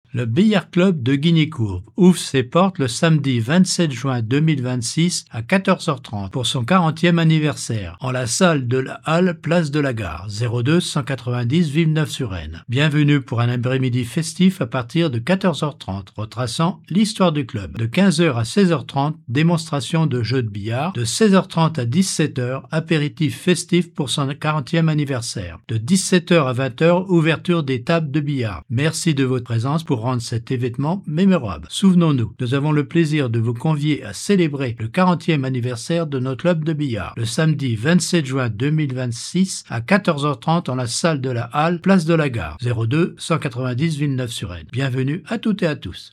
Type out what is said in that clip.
Le Billard Club de Guignicourt ouvre ses portes le samedi 27 juin 2026 à 14h30 pour son 40e anniversaire en la salle de la Halle, place de la Gare, 02 190 Villeneuve-sur-Aisne. Bienvenue pour un après-midi festif à partir de 14h30, retraçant l'histoire du club. De 15h à 16h30, démonstration de jeux de billard. De 16h30 à 17h, apéritif festif pour son 40e anniversaire. De 17h à 20h, ouverture des tables de billard. Merci de votre présence pour rendre cet événement mémorable. Souvenons-nous, nous avons le plaisir de vous convier à célébrer le 40e anniversaire de notre club de billard, le samedi 27 juin 2026 à 14h30 en la salle de la Halle, place de la Gare, 02 190 Villeneuve-sur-Aisne. Bienvenue à toutes et à tous.